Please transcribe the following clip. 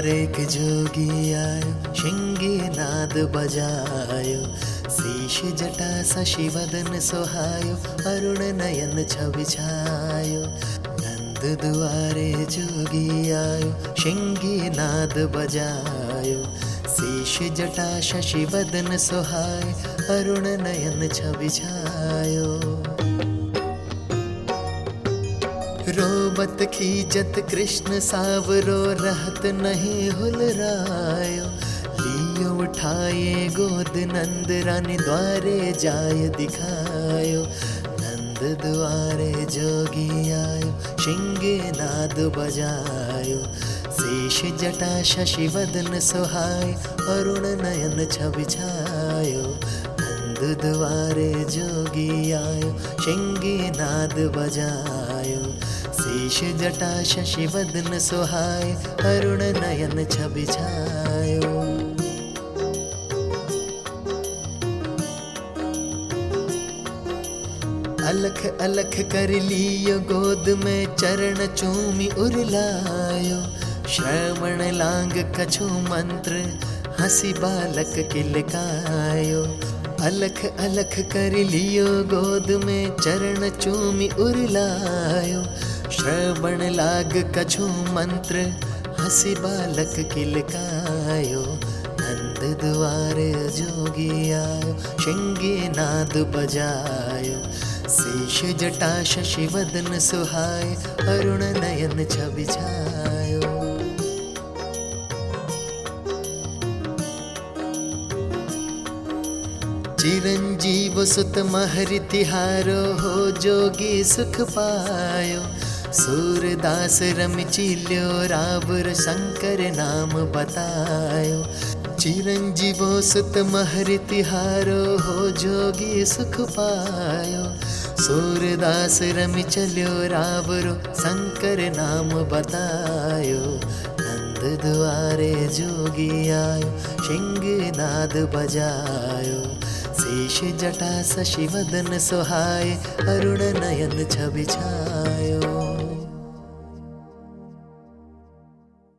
एक जोगी आयो, शिंगे नाद बजायो, शीश जटा शशि वदन सोहायो, अरुण नयन छवि छायो। नंद दुआरे जोगी आयो, शिंगे नाद बजायो, शीश जटा शशि वदन सोहाय, अरुण नयन छवि छायो। रोबत खीजत कृष्ण सावरो, रहत नहीं हुलरायो, लियो उठाए गोद नंद रानी, द्वारे जाय दिखायो। नंद द्वारे जोगी आयो, शिंगे नाद बजायो, शेष जटा शशि वदन सोहाय, अरुण नयन छवि छायो। नंद द्वारे जोगी आयो, शिंगे नाद बजायो, शेष जटा शशि वदन सोहाय, अरुण नयन छवि छायो। अलख अलख कर लियो गोद में, चरण चूमि उरलायो, श्रवण लांग कछु मंत्र, हंसी बालक किलकायो। अलख अलख कर लियो गोद में, चरण चूमि उरलायो, श्रवण लाग कछु मंत्र, हंसी बालक किलकायो। नंद द्वारे जोगी आयो, शिंगे नाद बजायो, शेष जटा शशि वदन सुहाय, अरुण नयन छवि छायो। चिरंजीव सुत महरि तिहारो, हो जोगी सुख पायो, सूरदास रमि चिल्यो, रावर शंकर नाम बतायो। चिरंजीवो सुत महरि तिहारो, हो जोगी सुख पायो, सूरदास रमि चल्यो, रावरो शंकर नाम बतायो। नंद द्वारे जोगी आयो, शिंगे नाद बजायो, शेष जटा शशि वदन सोहाय, अरुण नयन छवि छायो।